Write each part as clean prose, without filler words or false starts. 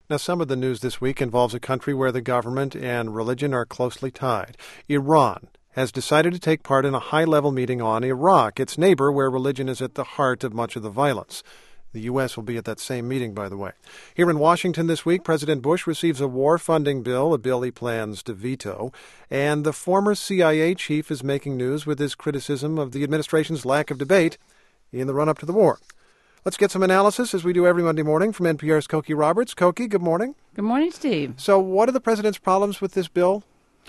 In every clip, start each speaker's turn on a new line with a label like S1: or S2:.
S1: Now, some of the news this week involves a country where the government and religion are closely tied. Iran has decided to take part in a high-level meeting on Iraq, its neighbor, where religion is at the heart of much of the violence. The U.S. will be at that same meeting, by the way. Here in Washington this week, President Bush receives a war funding bill, a bill he plans to veto. And the former CIA chief is making news with his criticism of the administration's lack of debate in the run-up to the war. Let's get some analysis, as we do every Monday morning, from NPR's Cokie Roberts. Cokie, good morning.
S2: Good morning, Steve.
S1: So what are the president's problems with this bill?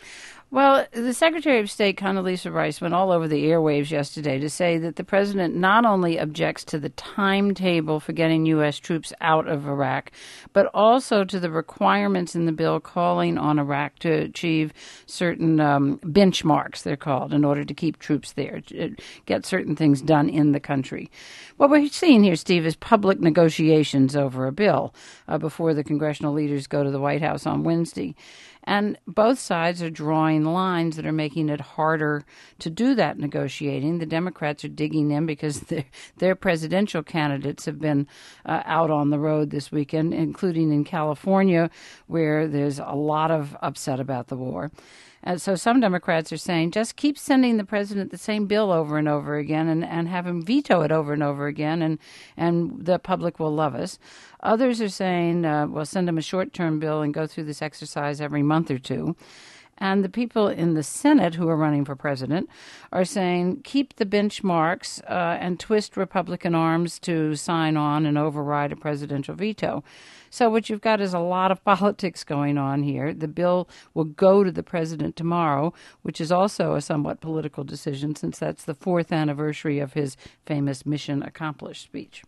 S2: Well, the Secretary of State, Condoleezza Rice, went all over the airwaves yesterday to say that the president not only objects to the timetable for getting U.S. troops out of Iraq, but also to the requirements in the bill calling on Iraq to achieve certain benchmarks, they're called, in order to keep troops there, get certain things done in the country. What we're seeing here, Steve, is public negotiations over a bill before the congressional leaders go to the White House on Wednesday. And both sides are drawing lines that are making it harder to do that negotiating. The Democrats are digging in because their presidential candidates have been out on the road this weekend, including in California, where there's a lot of upset about the war. And so some Democrats are saying, just keep sending the president the same bill over and over again and have him veto it over and over again, and the public will love us. Others are saying, well, send him a short-term bill and go through this exercise every month or two. And the people in the Senate who are running for president are saying, keep the benchmarks and twist Republican arms to sign on and override a presidential veto. So what you've got is a lot of politics going on here. The bill will go to the president tomorrow, which is also a somewhat political decision since that's the 4th anniversary of his famous Mission Accomplished speech.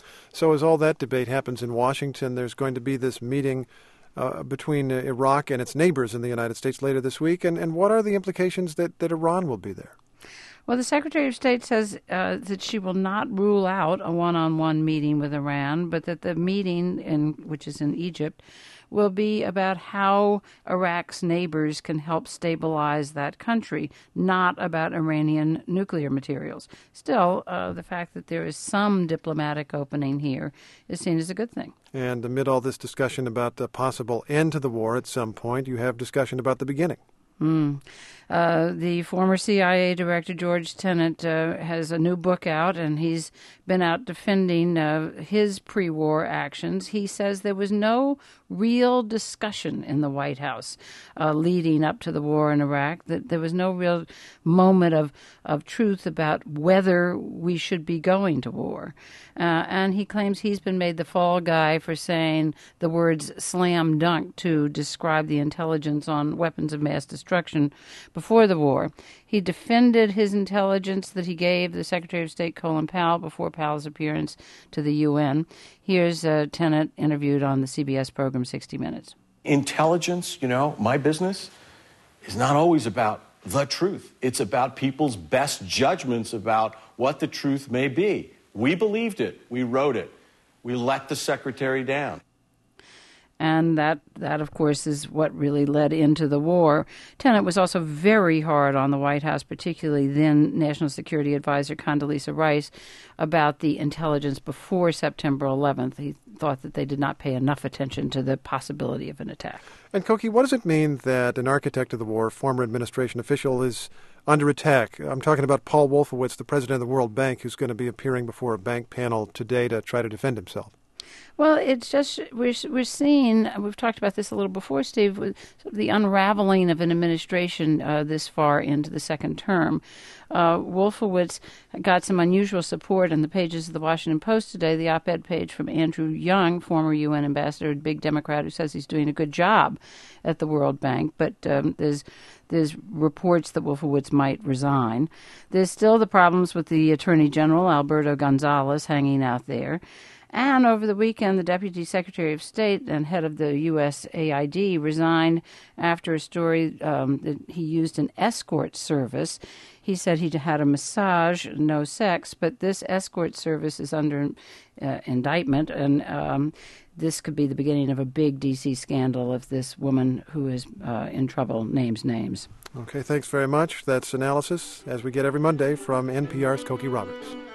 S1: So as all that debate happens in Washington, there's going to be this meeting between Iraq and its neighbors in the United States later this week. And what are the implications that Iran will be there?
S2: Well, the Secretary of State says that she will not rule out a one-on-one meeting with Iran, but that the meeting, which is in Egypt, will be about how Iraq's neighbors can help stabilize that country, not about Iranian nuclear materials. Still, the fact that there is some diplomatic opening here is seen as a good thing.
S1: And amid all this discussion about the possible end to the war at some point, you have discussion about the beginning.
S2: The former CIA director, George Tenet, has a new book out, and he's been out defending his pre-war actions. He says there was no real discussion in the White House leading up to the war in Iraq, that there was no real moment of truth about whether we should be going to war. And he claims he's been made the fall guy for saying the words slam dunk to describe the intelligence on weapons of mass destruction before the war. He defended his intelligence that he gave the Secretary of State Colin Powell before Powell's appearance to the UN. Here's Tenet interviewed on the CBS program 60 Minutes.
S3: Intelligence, my business is not always about the truth. It's about people's best judgments about what the truth may be. We believed it. We wrote it. We let the secretary down.
S2: And that, of course, is what really led into the war. Tenet was also very hard on the White House, particularly then National Security Advisor Condoleezza Rice, about the intelligence before September 11th. He thought that they did not pay enough attention to the possibility of an attack.
S1: And, Cokie, what does it mean that an architect of the war, former administration official, is under attack? I'm talking about Paul Wolfowitz, the president of the World Bank, who's going to be appearing before a bank panel today to try to defend himself.
S2: Well, it's just we're seeing, we've talked about this a little before, Steve, with the unraveling of an administration this far into the second term. Wolfowitz got some unusual support in the pages of the Washington Post today, the op-ed page from Andrew Young, former UN ambassador, a big Democrat who says he's doing a good job at the World Bank, but there's reports that Wolfowitz might resign. There's still the problems with the Attorney General, Alberto Gonzales, hanging out there. And over the weekend, the Deputy Secretary of State and head of the USAID resigned after a story that he used an escort service. He said he had a massage, no sex, but this escort service is under indictment, and this could be the beginning of a big D.C. scandal if this woman who is in trouble names names.
S1: Okay, thanks very much. That's analysis, as we get every Monday, from NPR's Cokie Roberts.